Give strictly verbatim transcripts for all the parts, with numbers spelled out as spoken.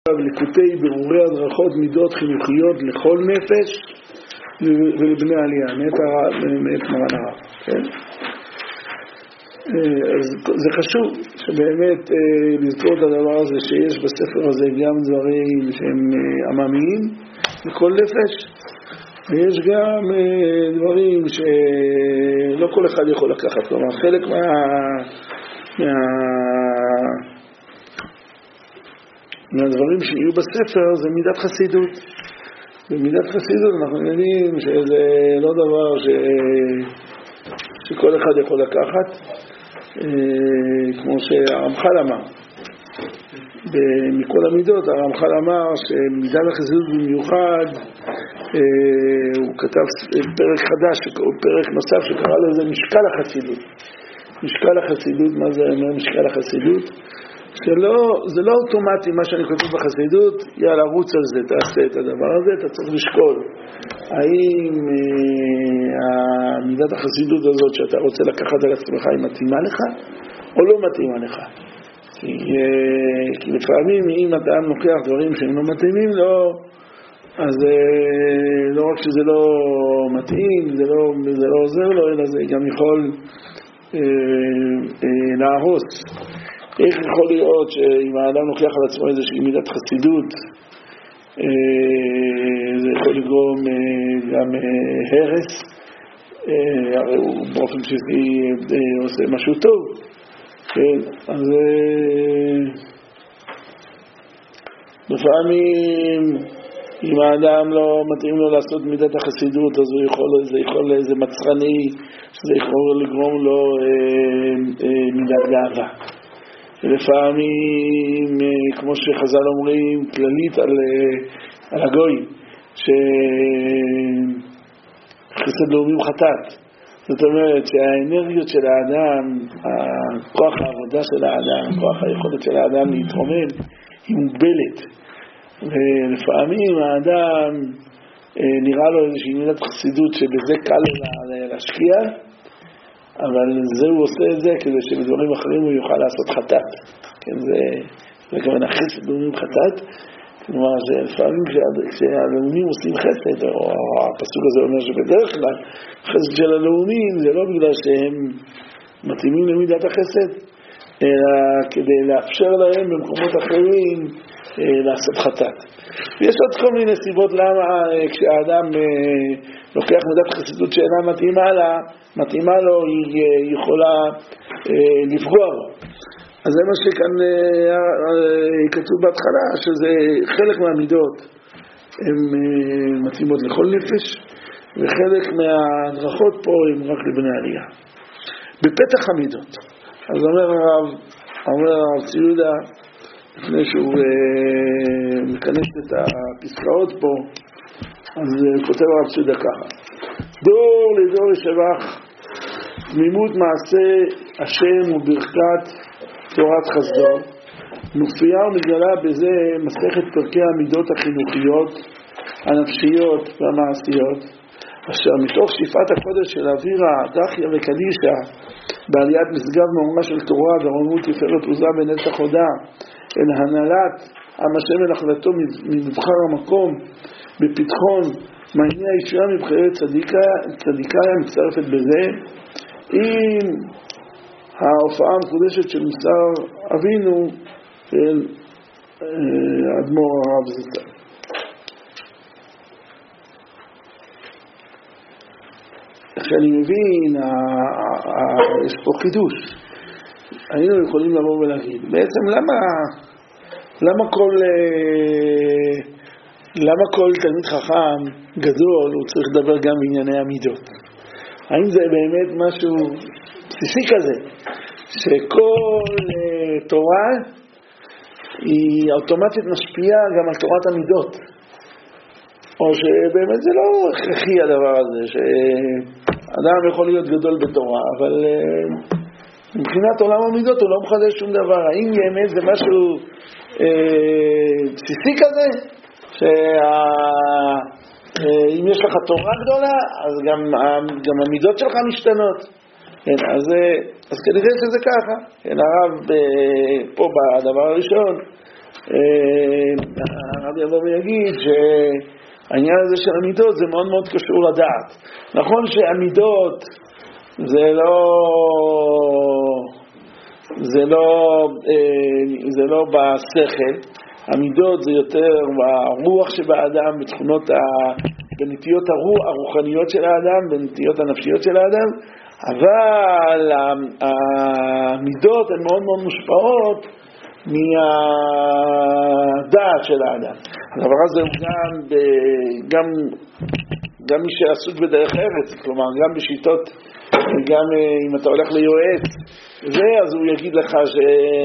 לקוטי ברורי הדרכות מידות חינוכיות לכל נפש ולבני עלייה, מאת מרן הרב. כן? אז זה חשוב שבאמת לזכור את הדבר הזה שיש בספר הזה גם דברים שהם עממיים לכל נפש, ויש גם דברים שלא כל אחד יכול לקחת. כלומר, חלק מה... מה... מהדברים שיהיו בספר זה מידת חסידות. במידת חסידות אנחנו יודעים שזה לא דבר ש... שכל אחד יכול לקחת, כמו שהרמח"ל אמר. מכל המידות הרמח"ל אמר שמידת החסידות במיוחד, הוא כתב פרק חדש, פרק נוסף שקרא לזה משקל החסידות. משקל החסידות, מה זה אומר משקל החסידות? שלא, זה לא אוטומטי מה שאני כותב בחסידות, יאללה רוץ על זה, תעשה את הדבר הזה, אתה צריך לשקול האם אה, מידת החסידות הזאת שאתה רוצה לקחת על עצמך היא מתאימה לך או לא מתאימה לך. כי, אה, כי לפעמים אם אתה לוקח דברים שהם לא מתאימים לו, אז אה, לא רק שזה לא מתאים, זה לא, זה לא עוזר לו, אלא זה גם יכול אה, אה, להרוס. איך יכול להיות שאם האדם לוקח על עצמו איזושהי מידת חסידות, זה יכול לגרום גם הרס, הרי הוא באופן בסיסי עושה משהו טוב. אז לפעמים אם האדם לא מתאים לו לעשות מידת החסידות, אז הוא יכול, זה יכול איזה מצרני, שזה יכול לגרום לו מידת גאווה. לפעמים, כמו שחז"ל אומרים, כללית על, על הגוי, שחסד לאומים חטאת. זאת אומרת שהאנרגיות של האדם, כוח העבודה של האדם, כוח היכולת של האדם להתרומם, היא מוגבלת. ולפעמים האדם נראה לו איזושהי מידת חסידות שבזה קל להשקיע, אבל זה הוא עושה את זה כדי שבדברים אחרים הוא יוכל לעשות חטאת. כן, זה, זה גם חסד לאומים חטאת. כלומר, שלפעמים כשהלאומים עושים חסד, או הפסוק הזה אומר שבדרך כלל חסד של הלאומים זה לא בגלל שהם מתאימים למידת החסד, אלא כדי לאפשר להם במקומות אחרים לעשות חטאת. ויש עוד כל מיני סיבות למה כשהאדם לוקח מידת חסידות שאינה מתאימה לה, מתאימה לו, היא יכולה לפגוע לו. אז זה מה שכאן כתוב בהתחלה, שזה חלק מהמידות הן מתאימות לכל נפש, וחלק מההדרכות פה הן רק לבני עלייה. בפתח המידות, אז אומר הרב, אומר הרב ציודה, לפני שהוא מכנס את הפסקאות פה, אז כותב הרב ציודה ככה: דור לדור ישבח תמימות מעשה השם וברכת תורת חסדו, מופיעה ומגלה בזה מסכת פרקי המידות החינוכיות, הנפשיות והמעשיות, אשר מתוך שאיפת הקודש של אווירה, דחיה וקדישה, בעליית משגב מאומה של תורה ורוממות תפארת עוזה בנצח הודה, אל הנהלת עם השם ונחלתו ממבחר המקום, בפתחון מעייני הישועה מבחירת צדיקה מצטרפת בזה, עם ההופעה המקודשת של מוסר אבינו של אדמו"ר הרב זצ"ל. איך שאני מבין, יש פה חידוש. היינו יכולים לבוא ולהגיד, בעצם למה, למה כל, למה כל תלמיד חכם גדול הוא צריך לדבר גם בענייני המידות? האם זה באמת משהו בסיסי כזה, שכל תורה היא אוטומטית משפיעה גם על תורת המידות? או שבאמת זה לא הכרחי הדבר הזה, שאדם יכול להיות גדול בתורה, אבל מבחינת עולם המידות הוא לא מחדש שום דבר. האם באמת זה משהו אה, בסיסי כזה, שאם יש לך תורה גדולה, אז גם, גם המידות שלך משתנות? כן, אז, אז כנראה שזה ככה. כן, הרב פה בדבר הראשון הרב יבוא ויגיד שהעניין הזה של המידות זה מאוד מאוד קשור לדעת. נכון שהמידות זה לא זה לא זה לא בשכל, המידות זה יותר ברוח שבאדם, בתכונות ה... בנטיות הרוח, הרוחניות של האדם, בנטיות הנפשיות של האדם, אבל המידות הן מאוד מאוד מושפעות מהדעת של האדם. הדבר הזה הוא גם, גם, גם מי שעסוק בדרך ארץ, כלומר גם בשיטות, גם אם אתה הולך ליועץ, זה, אז הוא יגיד לך ש...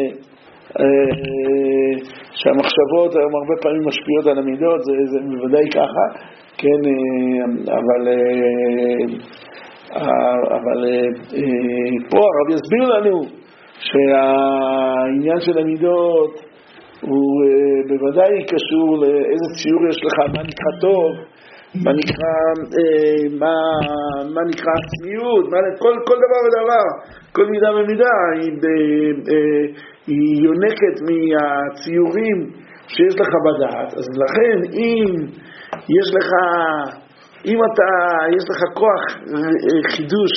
שהמחשבות היום הרבה פעמים משפיעות על המידות, זה, זה בוודאי ככה, כן, אבל, אבל פה הרב יסביר לנו שהעניין של המידות הוא בוודאי קשור לאיזה ציור יש לך, מה נקרא טוב, מה נקרא, מה, מה נקרא עצמיות, מה, כל, כל דבר ודבר, כל מידה ומידה היא, היא יונקת מהציורים שיש לך בדעת. אז לכן אם יש לך, אם אתה, יש לך כוח חידוש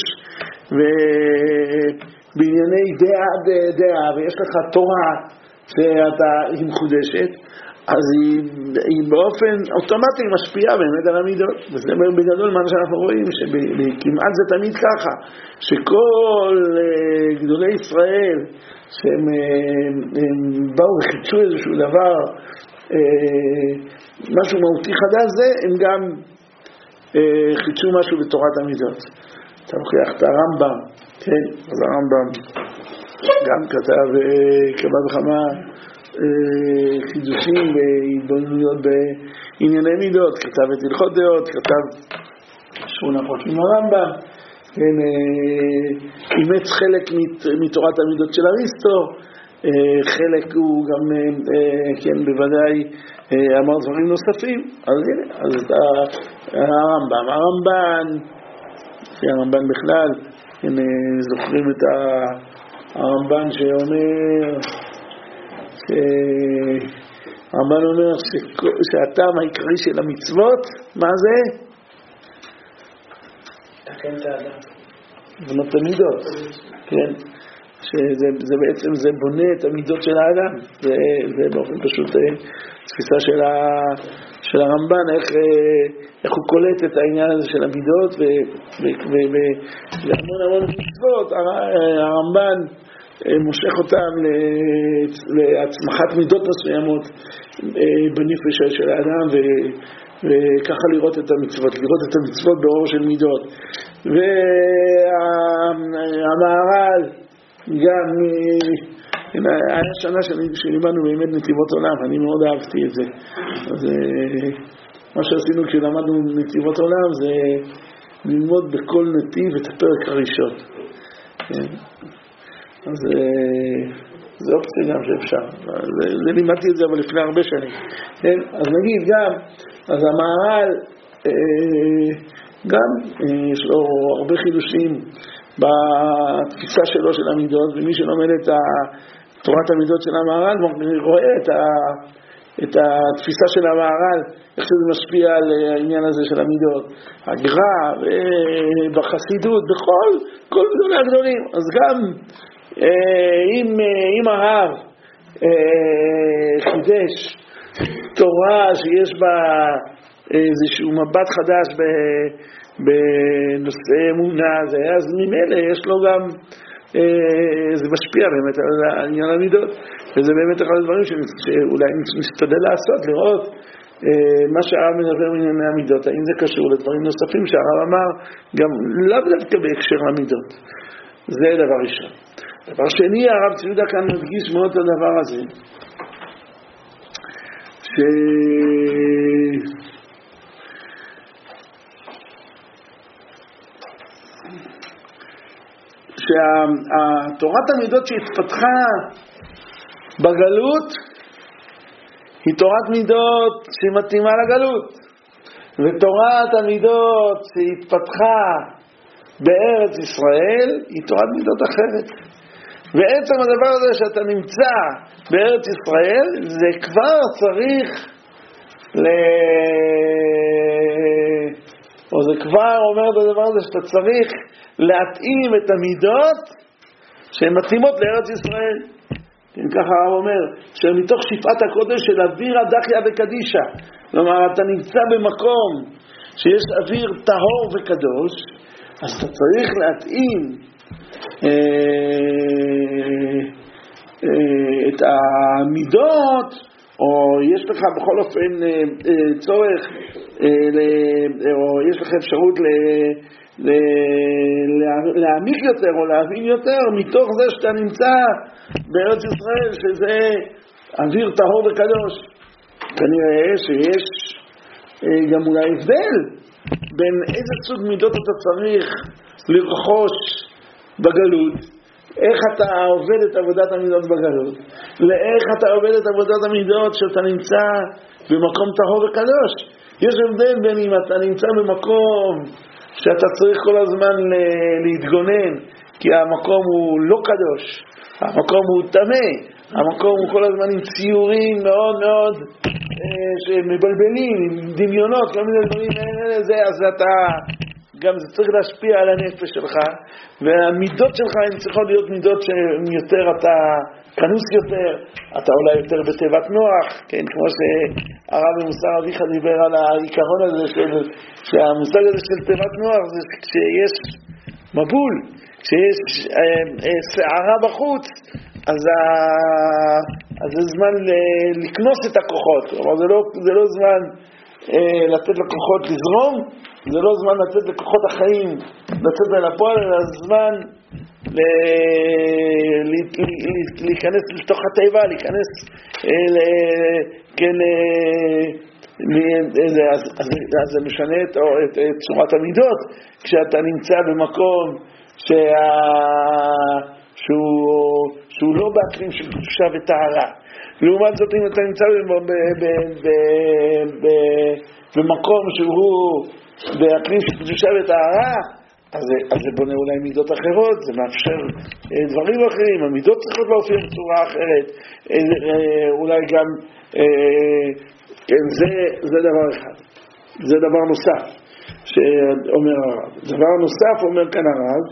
בענייני דעה בדעה, ויש לך תורה שאתה, היא מחודשת, אז היא, היא באופן אוטומטי משפיעה באמת על המידות. וזה בגדול מה שאנחנו רואים, שכמעט זה תמיד ככה, שכל גדולי ישראל שהם הם באו וחידשו איזשהו דבר, משהו מהותי חדש, זה הם גם חידשו משהו בתורת המידות. אתה מוכיח את הרמב"ם, כן, אז הרמב"ם גם כתב כמה וכמה חידושים והתבוננויות בענייני מידות, כתב את הלכות דעות, כתב שמונה פרקים הרמב"ם, כן, אימץ חלק מתורת המידות של אריסטו, חלק הוא גם, כן, בוודאי אמר דברים נוספים. אז הנה, אז הרמב"ם, הרמב"ן, הרמב"ן בכלל, כן, זוכרים את הרמב"ן שאומר, הרמב"ן אומר שהטעם העיקרי של המצוות, מה זה? תקן את האדם. בנות המידות, כן? שזה זה בעצם, זה בונה את המידות של האדם. זה, זה באופן פשוט תפיסה של, ה, של הרמב"ן, איך, איך הוא קולט את העניין הזה של המידות, והמון המון מצוות, הרמב"ן מושך אותם להצמחת מידות מסוימות בנפש של האדם, וככה לראות את המצוות, לראות את המצוות באור של מידות. והמהר"ל גם, היה שנה שלימדנו באמת נתיבות עולם, אני מאוד אהבתי את זה. אז מה שעשינו כשלמדנו נתיבות עולם זה ללמוד בכל נתיב את הפרק הראשון. אז זה אופציה גם שאפשר. זה לימדתי את זה אבל לפני הרבה שנים. אז נגיד גם, אז המהר"ל גם יש לו הרבה חידושים בתפיסה שלו של המידות, ומי שלומד את תורת המידות של המהר"ל רואה את, ה, את התפיסה של המהר"ל, איך שזה משפיע על העניין הזה של המידות, הגר"א, בחסידות, בכל כל גדולי הגדולים. אז גם אם, אם הרב חידש תורה שיש בה איזשהו מבט חדש בנושא אמונה, אז ממילא יש לו גם, זה משפיע באמת על עניין המידות, וזה באמת אחד הדברים שאולי נשתדל לעשות, לראות מה שהרב מדבר מענייני המידות, האם זה קשור לדברים נוספים שהרב אמר, גם לאו דווקא בהקשר למידות. זה דבר ראשון. דבר שני, הרב צבי יהודה כאן מדגיש מאוד את הדבר הזה, ש... שהתורת המידות שהתפתחה בגלות היא תורת מידות שמתאימה לגלות, ותורת המידות שהתפתחה בארץ ישראל היא תורת מידות אחרת. ועצם הדבר הזה שאתה נמצא בארץ ישראל, זה כבר צריך ל... או זה כבר אומר את הדבר הזה שאתה צריך להתאים את המידות שהן מתאימות לארץ ישראל. כן, ככה הרב אומר, שמתוך שפעת הקודש של אוויר הדחיה וקדישה, כלומר אתה נמצא במקום שיש אוויר טהור וקדוש, אז אתה צריך להתאים אה, אה, את המידות, או יש לך בכל אופן אה, אה, צורך, אה, ל, או יש לך אפשרות ל, ל, לה, להעמיק יותר או להבין יותר מתוך זה שאתה נמצא בארץ ישראל, שזה אוויר טהור וקדוש. כנראה שיש אה, גם אולי הבדל בין איזה סוג מידות אתה צריך לרכוש בגלות, איך אתה עובד את עבודת המידות בגלות, לאיך אתה עובד את עבודת המידות שאתה נמצא במקום טהור וקדוש. יש הבדל בין אם אתה נמצא במקום שאתה צריך כל הזמן להתגונן כי המקום הוא לא קדוש, המקום הוא טמא, המקום הוא כל הזמן עם ציורים מאוד מאוד אה, שמבלבלים, עם דמיונות, כל מיני דברים, זה, אז אתה גם זה צריך להשפיע על הנפש שלך, והמידות שלך הן צריכות להיות מידות שהן יותר, אתה כנוס יותר, אתה אולי יותר בתיבת נוח, כן, כמו שהרב במוסר אביך דיבר על העיקרון הזה, של, שהמושג הזה של תיבת נוח זה כשיש מבול, כשיש אה, אה, שערה בחוץ, אז, ה... אז זה זמן ל... לקנוס את הכוחות, כלומר זה לא, זה לא זמן אה, לתת לכוחות לזרום, זה לא זמן לתת לכוחות החיים לצאת אל הפועל, אלא זמן ל... ל... ל... ל... להיכנס לתוך הטבע, להיכנס אה, ל... כן, אה, ל... אז, אז, אז זה משנה את, את, את צורת המידות, כשאתה נמצא במקום שה... שהוא, שהוא לא באקלים של קדושה וטהרה. לעומת זאת, אם אתה נמצא במקום שהוא באקלים של קדושה וטהרה, אז, אז זה בונה אולי מידות אחרות, זה מאפשר דברים אחרים, המידות צריכות להופיע בצורה אחרת, אולי גם, כן, זה, זה דבר אחד. זה דבר נוסף שאומר הרב. דבר נוסף אומר כאן הרב,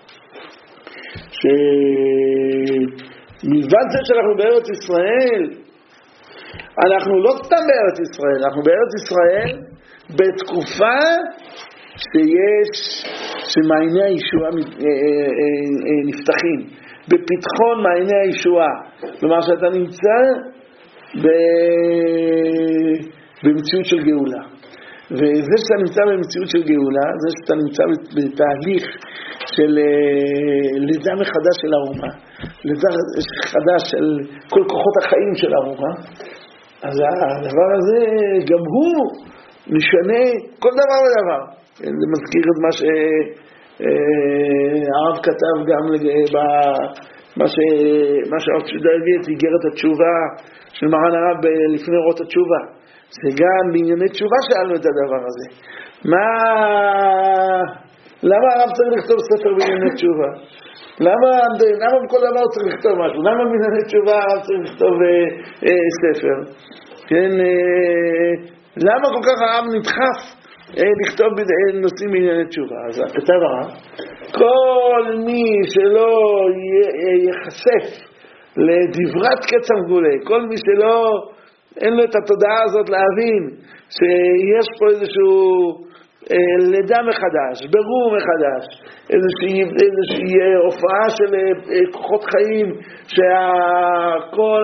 שמלבד זה שאנחנו בארץ ישראל, אנחנו לא סתם בארץ ישראל, אנחנו בארץ ישראל בתקופה שיש, שמעייני הישועה נפתחים, בפתחון מעייני הישועה. כלומר שאתה נמצא במציאות של גאולה. וזה שאתה נמצא במציאות של גאולה, זה שאתה נמצא בתהליך של לידה מחדש של האומה, לידה חדש של כל כוחות החיים של האומה, אז הדבר הזה גם הוא משנה כל דבר ודבר. זה מזכיר את מה שהרב כתב גם מה שהרב צ'ודה הביא את איגרת התשובה של מרן הרב לפני אורות התשובה. זה גם בענייני תשובה שאלנו את הדבר הזה. מה... למה הרב צריך לכתוב ספר בענייני תשובה? למה, למה בכל דבר הוא צריך לכתוב משהו? למה בענייני תשובה הרב צריך לכתוב אה, אה, ספר? כן, אה, למה כל כך הרב נדחף אה, לכתוב אה, נושאים בענייני תשובה? אז כתב הרב, כל מי שלא ייחשף לדברת קץ המגולה, כל מי שלא אין לו את התודעה הזאת להבין שיש פה איזשהו אה, לידה מחדש, ברור מחדש, איזושהי, איזושהי הופעה של אה, כוחות חיים, שכל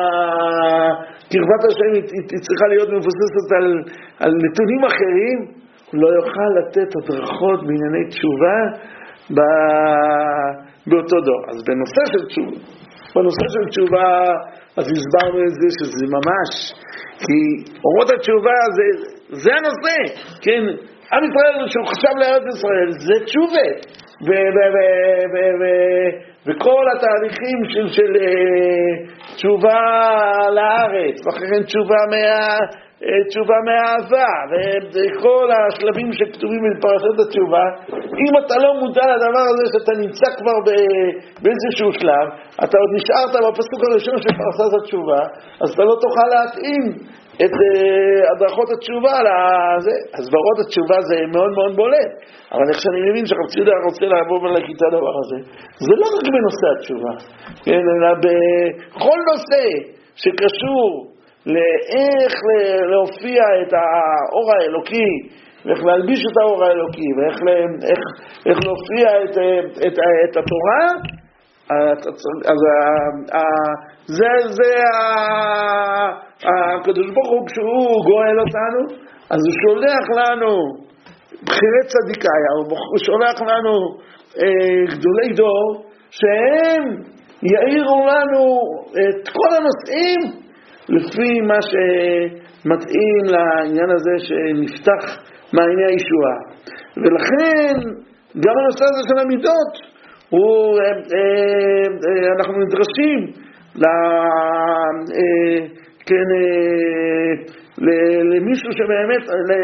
קרבת השם היא, היא צריכה להיות מבוססת על, על נתונים אחרים, הוא לא יוכל לתת הדרכות בענייני תשובה ב, באותו דור. אז בנושא של תשובה, בנושא של תשובה, אז הסברנו את זה שזה ממש, כי אורות התשובה זה, זה הנושא, כן? עם ישראל שהוא חשב לארץ ישראל, זה תשובה, וכל התהליכים של, של תשובה לארץ, ואחרי כן תשובה מה... תשובה מהאהבה, וכל השלבים שכתובים בפרשת התשובה. אם אתה לא מודע לדבר הזה שאתה נמצא כבר באיזשהו שלב, אתה עוד נשארת בפסוק הראשון של פרשת התשובה, אז אתה לא תוכל להתאים את הדרכות התשובה לזה. אז דרכות התשובה זה מאוד מאוד בולט, אבל איך שאני מבין שרב ציודה רוצה לעבור ולהגיד את הדבר הזה, זה לא רק בנושא התשובה, אלא בכל נושא שקשור לאיך להופיע את האור האלוקי, ואיך להלביש את האור האלוקי, ואיך איך, איך להופיע את, את, את התורה. אז זה, זה הקדוש ברוך הוא, כשהוא גואל אותנו, אז הוא שולח לנו בחירי צדיקאי, הוא שולח לנו גדולי דור, שהם יאירו לנו את כל הנושאים לפי מה שמתאים לעניין הזה שנפתח מעייני הישועה. ולכן גם הנושא הזה של המידות, הוא, אנחנו נדרשים למישהו שבאמת,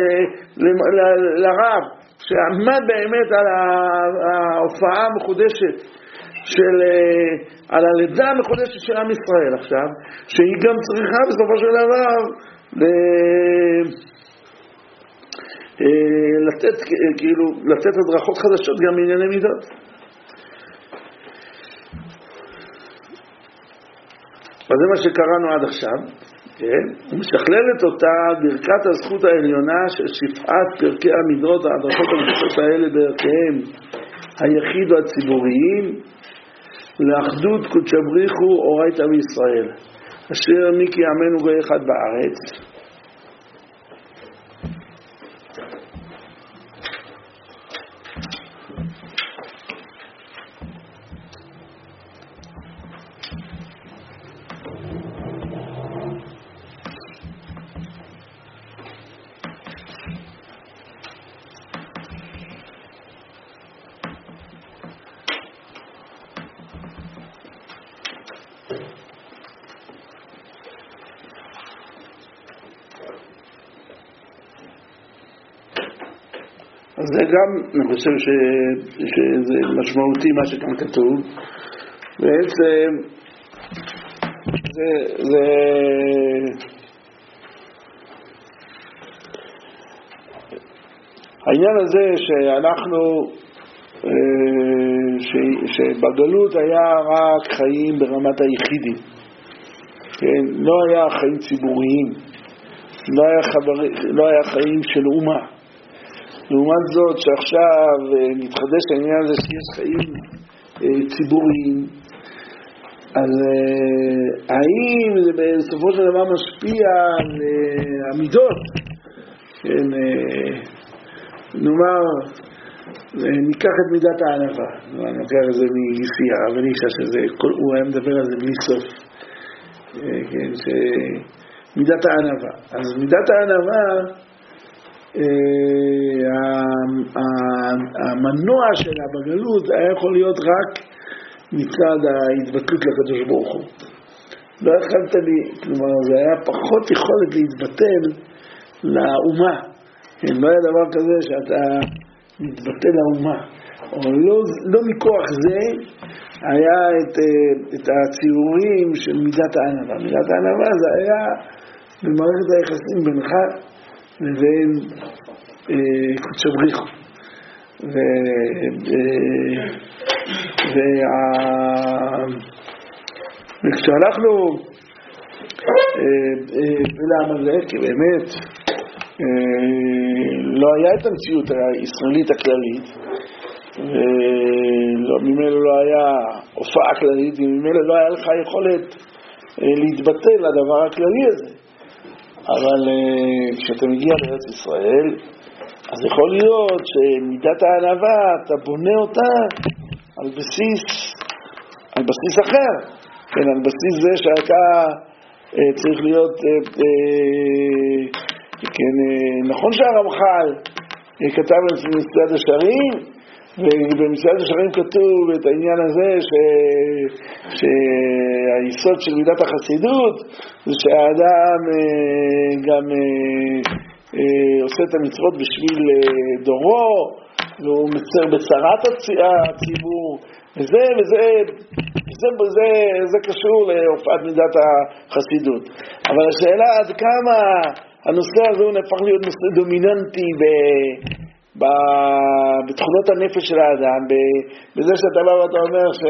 לרב, שעמד באמת על ההופעה המחודשת של, על הלידה המחודשת של עם ישראל עכשיו, שהיא גם צריכה בסופו של דבר לתת, כאילו, לתת הדרכות חדשות גם בענייני מידות. אז זה מה שקראנו עד עכשיו, כן? ומשכללת אותה ברכת הזכות העליונה של שפעת פרקי המידות, ההדרכות המקצות האלה בערכיהם היחיד והציבוריים, לאחדות קודשא בריחו אורייתא בישראל, אשר מיקי עמנו גוי אחד בארץ. אז זה גם, אני חושב ש, שזה משמעותי מה שכאן כתוב. בעצם זה, זה העניין הזה שאנחנו ש, שבגלות היה רק חיים ברמת היחידים, כן? לא היה חיים ציבוריים, לא היה, חבר, לא היה חיים של אומה. לעומת זאת שעכשיו מתחדש העניין הזה שיש חיים ציבוריים, אז האם זה בסופו של דבר משפיע על המידות? כן, נאמר, ניקח את מידת הענווה, אני לוקח את זה מיסיע, אבל אישה שזה, הוא היה מדבר על זה בלי סוף, כן, מידת הענווה. אז מידת הענווה, המנוע שלה בגלות היה יכול להיות רק מצד ההתבטלות לקדוש ברוך הוא. לא יכלת לי, כלומר זה היה פחות יכולת להתבטל לאומה. לא היה דבר כזה שאתה מתבטל לאומה, או לא, לא מכוח זה היה את, את הציורים של מידת הענווה. מידת הענווה זה היה במערכת היחסים בינך לבין קודשא בריחו. וכשאנחנו לעמלק, כי באמת לא היה את המציאות הישראלית הכללית, וממילא לא היה הופעה כללית, וממילא לא היה לך יכולת להתבטל לדבר הכללי הזה. אבל כשאתה מגיע לארץ ישראל, אז יכול להיות שמידת הענווה אתה בונה אותה על בסיס על בסיס אחר, כן, על בסיס זה שאתה צריך להיות, כן, נכון שהרמח"ל כתב את מסילת ישרים, ובמסילת ישרים כתוב את העניין הזה ש... שהיסוד של מידת החסידות זה שהאדם גם עושה את המצוות בשביל דורו, והוא מצר בצרת הציבור, וזה, וזה, זה, זה, זה קשור להופעת מידת החסידות. אבל השאלה עד כמה הנושא הזה הוא נהפך להיות נושא דומיננטי ב, ב, בתכונות הנפש של האדם, בזה שאתה בא ואתה אומר ש,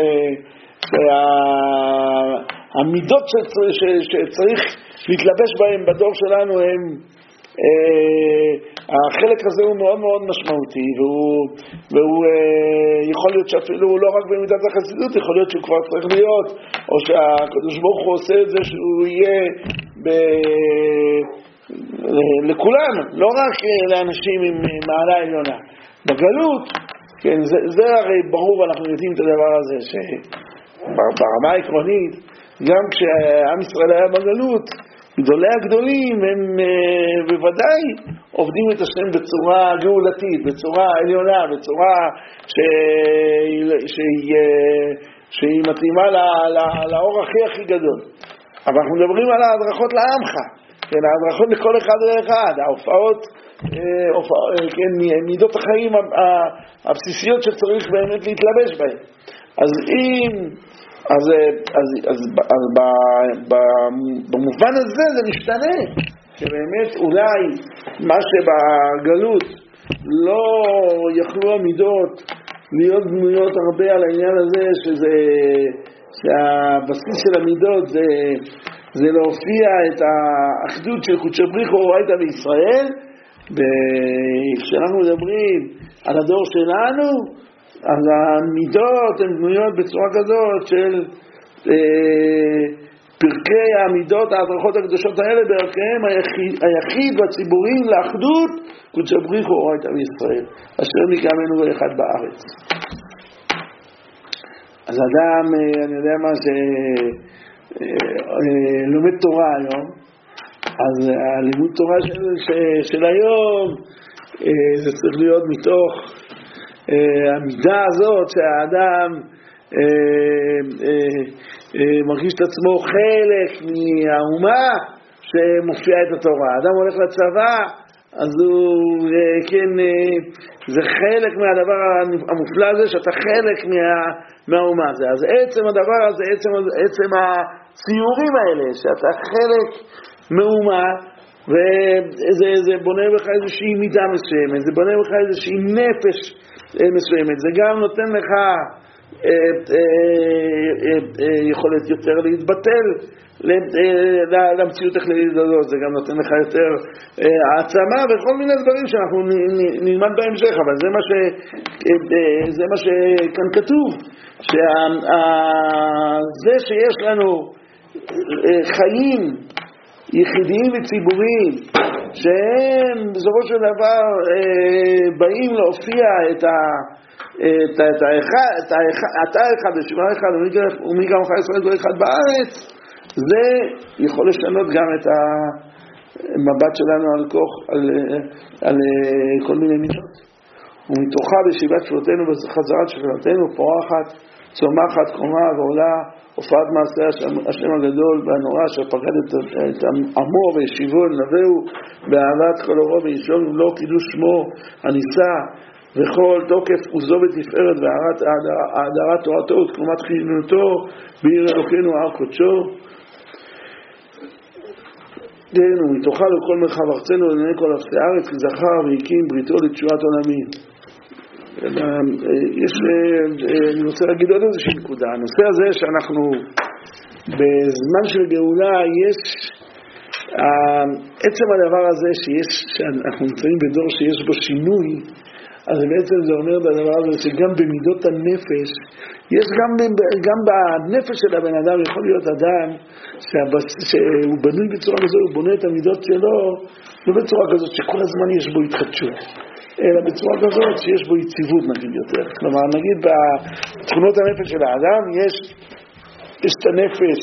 שהמידות שצריך, שצריך להתלבש בהם בדור שלנו הם Uh, החלק הזה הוא מאוד מאוד משמעותי, והוא, והוא uh, יכול להיות שאפילו הוא לא רק במידת החסידות, יכול להיות שהוא כבר צריך להיות, או שהקדוש ברוך הוא עושה את זה שהוא יהיה ב... לכולם, לא רק לאנשים עם מעלה עליונה. בגלות, כן, זה, זה הרי ברור, אנחנו יודעים את הדבר הזה, שברמה העקרונית, גם כשעם ישראל היה בגלות, גדולי הגדולים הם uh, בוודאי עובדים את השם בצורה גאולתית, בצורה עליונה, בצורה שהיא, שהיא, שהיא מתאימה לא, לא, לאור הכי הכי גדול. אבל אנחנו מדברים על ההדרכות לעמך, כן, ההדרכות לכל אחד ואחד, ההופעות, אה, הופע, כן, מידות החיים הבסיסיות שצריך באמת להתלבש בהן. אז אם... אז, אז, אז, אז ב, ב, במובן הזה זה משתנה, שבאמת אולי מה שבגלות לא יכלו המידות להיות בנויות הרבה על העניין הזה, שזה, שהבסיס של המידות זה, זה להופיע את האחדות של קודשא בריחו אורייתא בישראל. כשאנחנו מדברים על הדור שלנו, אז המידות הן בנויות בצורה כזאת של אה, פרקי המידות, ההדרכות הקדושות האלה, בערכיהם היחיד, היחיד והציבוריים לאחדות, קודשא בריחו אורייתא בישראל, אשר מקיימנו ואחד בארץ. אז אדם, אני יודע מה, שלומד תורה היום, אז הלימוד תורה של, של היום, זה צריך להיות מתוך המידה הזאת שהאדם מרגיש את עצמו חלק מהאומה שמופיעה את התורה. האדם הולך לצבא, אז הוא, כן, זה חלק מהדבר המופלא הזה שאתה חלק מה, מהאומה הזה. אז עצם הדבר הזה, עצם, עצם הציורים האלה, שאתה חלק מאומה, וזה זה בונה בך איזושהי מידה מסוימת, זה בונה בך איזושהי נפש מסוימת, זה גם נותן לך יכולת יותר להתבטל למציאות הכללית הזאת, זה גם נותן לך יותר העצמה וכל מיני דברים שאנחנו נלמד בהמשך, אבל זה מה ש זה מה שכאן כתוב, שזה שיש לנו חיים יחידיים וציבוריים שהם בסופו של דבר באים להופיע את ה את האחד, אתה אחד ושמע אחד ומי גם חי ישראל כל אחד בארץ, זה יכול לשנות גם את המבט שלנו על כוח, על, על כל מיני מידות. ומתוכה בשיבת שבועותינו בחזרת שבועותינו פורחת, צומחת, קומה ועולה הופעת מעשה השם הגדול והנורא שפקד את עמו וישיבו אל נביאו באהבת כל אורו וישום לו קידוש שמו הנישא וכל תוקף עוזו ותפארת והאדרת תורתו ותקומת חינותו בעיר אלוקינו הר קודשו. כן, ומתוכה לכל מרחב ארצנו ולעיני כל אפסי הארץ כי זכר והקים בריתו לתשועת עולמים. יש, אני רוצה להגיד עוד איזושהי נקודה. הנושא הזה שאנחנו בזמן של גאולה, יש עצם הדבר הזה שיש, שאנחנו נמצאים בדור שיש בו שינוי, אז בעצם זה אומר בדבר הזה שגם במידות הנפש, יש גם, גם בנפש של הבן אדם יכול להיות אדם שהוא בנוי בצורה כזאת, הוא בונה את המידות שלו, לא בצורה כזאת שכל הזמן יש בו התחדשות, אלא בצורה כזאת שיש בו יציבות נגיד יותר. כלומר, נגיד בתכונות הנפש של האדם יש, יש את הנפש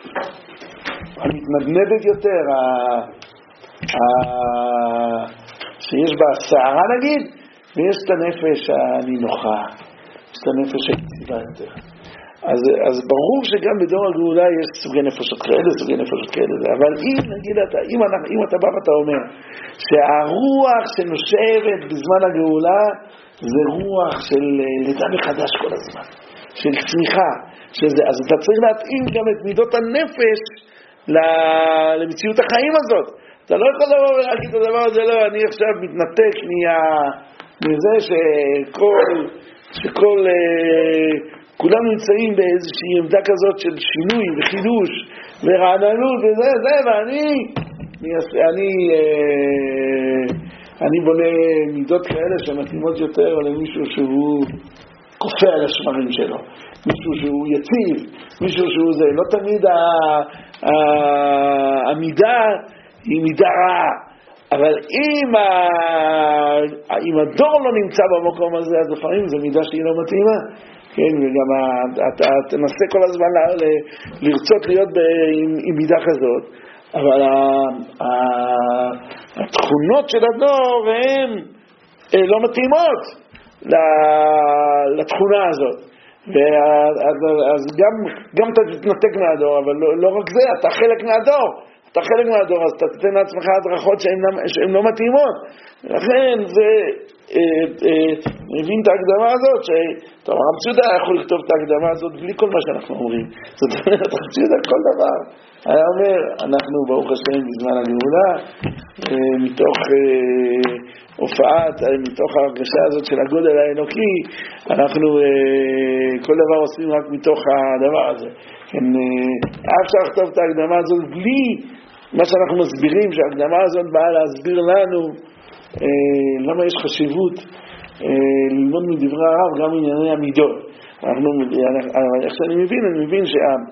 המתנדנדת יותר, ה, ה, שיש בה שערה נגיד, ויש את הנפש הנינוחה, יש את הנפש היציבה יותר. אז, אז ברור שגם בדור הגאולה יש סוגי נפשות כאלה, סוגי נפשות כאלה, אבל אם נגיד אתה, אם, אנחנו, אם אתה בא ואתה אומר שהרוח שנושבת בזמן הגאולה זה רוח של לידה מחדש כל הזמן, של צמיחה, שזה, אז אתה צריך להתאים גם את מידות הנפש למציאות החיים הזאת. אתה לא יכול לבוא ולהגיד את הדבר הזה, לא, אני עכשיו מתנתק מה, מזה שכל, שכל כולם נמצאים באיזושהי עמדה כזאת של שינוי וחידוש ורעננות וזה, זה, ואני אני, אני, אני בונה מידות כאלה שמתאימות יותר למישהו שהוא כופה על השמרים שלו, מישהו שהוא יציב, מישהו שהוא זה. לא תמיד המידה היא מידה רעה, אבל אם, ה... אם הדור לא נמצא במקום הזה, אז לפעמים זו מידה שהיא לא מתאימה. כן, וגם אתה תנסה כל הזמן ל... ל... לרצות להיות ב... עם... עם מידה כזאת, אבל ה... ה... התכונות של הדור הן לא מתאימות לתכונה הזאת. ואז גם, גם אתה תתנתק מהדור, אבל לא, לא רק זה, אתה חלק מהדור. אתה חלק מהדור, אז אתה תתן לעצמך הדרכות שהן לא מתאימות. לכן זה, אה, אה, מבין את ההקדמה הזאת, שטוב, הרב ציודה יכול לכתוב את ההקדמה הזאת בלי כל מה שאנחנו אומרים. זאת אומרת, הרב ציודה כל דבר. היה אומר, אנחנו ברוך השם בזמן הגאולה, אה, מתוך אה, הופעת, מתוך ההרגשה הזאת של הגודל האלוקי, אנחנו אה, כל דבר עושים רק מתוך הדבר הזה. כן, אה, אפשר לכתוב את ההקדמה הזאת בלי מה שאנחנו מסבירים, שההקדמה הזאת באה להסביר לנו אה, למה יש חשיבות אה, ללמוד מדברי הרב גם ענייני המידות. אנחנו, איך שאני מבין, אני מבין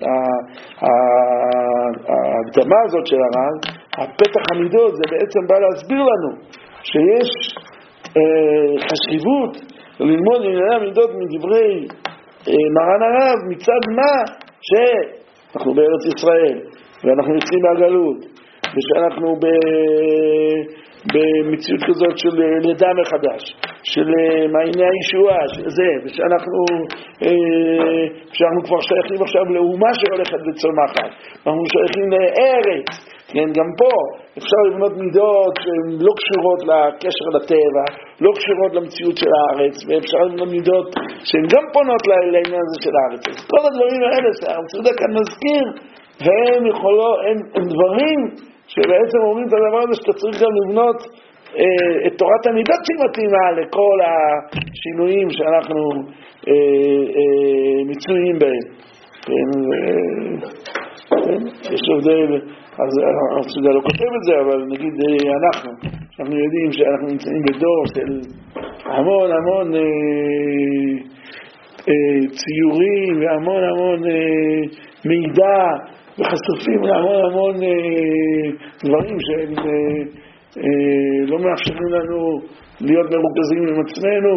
שההקדמה הזאת של הרב, הפתח המידות, זה בעצם בא להסביר לנו שיש אה, חשיבות ללמוד ענייני המידות מדברי אה, מרן הרב, מצד מה שאנחנו בארץ ישראל ואנחנו יוצאים מהגלות, ושאנחנו ב... במציאות כזאת של לידה מחדש, של מעייני הישועה, של זה, ושאנחנו אה, שאנחנו כבר שייכים עכשיו לאומה שהולכת וצומחת, אנחנו שייכים לארץ, כן, גם פה אפשר לבנות מידות שהן לא קשורות לקשר לטבע, לא קשורות למציאות של הארץ, ואפשר לבנות מידות שהן גם פונות לעניין הזה של הארץ. אז כל הדברים האלה שהמציאות כאן מזכיר, והם יכולו, הם, הם דברים שבעצם אומרים את הדבר הזה שאתה צריך גם לבנות אה, את תורת המידות שמתאימה לכל השינויים שאנחנו אה, אה, מצויים בהם. כן, אה, כן, יש הבדל, אז אני לא כותב את זה, אבל נגיד אה, אנחנו, אנחנו יודעים שאנחנו נמצאים בדור של המון המון אה, אה, ציורים והמון המון אה, מידע, וחשופים להמון המון אה, דברים שהם אה, אה, לא מאפשרים לנו להיות מרוכזים עם עצמנו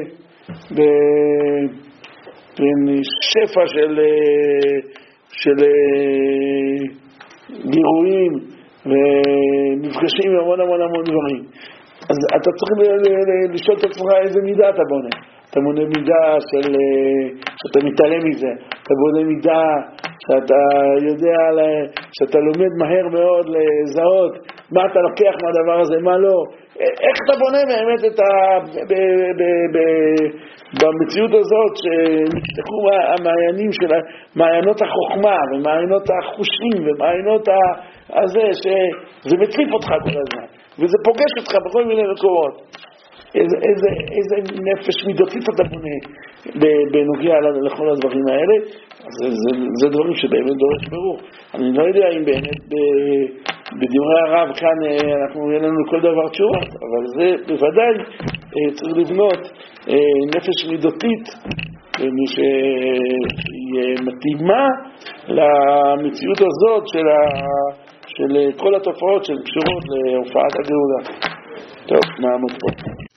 ובשפע של, אה, של אה, גירויים ונפגשים עם המון המון המון דברים. אז אתה צריך לשאול את עצמך איזה מידה אתה בונה. אתה בונה מידה של, שאתה מתעלם מזה, אתה בונה מידה שאתה יודע, שאתה לומד מהר מאוד לזהות מה אתה לוקח מהדבר הזה, מה לא. איך אתה בונה באמת את ה... ב, ב, ב, במציאות הזאת שנפתחו המעיינים של מעיינות החוכמה ומעיינות החושים ומעיינות הזה, שזה מציף אותך כל הזמן וזה פוגש אותך בכל מיני מקומות. איזה, איזה, איזה נפש מידותית אתה בונה בנוגע לכל הדברים האלה. זה, זה, זה דברים שבאמת דורש ברור. אני לא יודע אם באמת בדברי הרב כאן אנחנו נראה לנו כל דבר תשובות, אבל זה בוודאי צריך לבנות נפש מידותית מי שהיא מתאימה למציאות הזאת של, ה, של כל התופעות שקשורות להופעת הגאולה. טוב, נעמוד פה.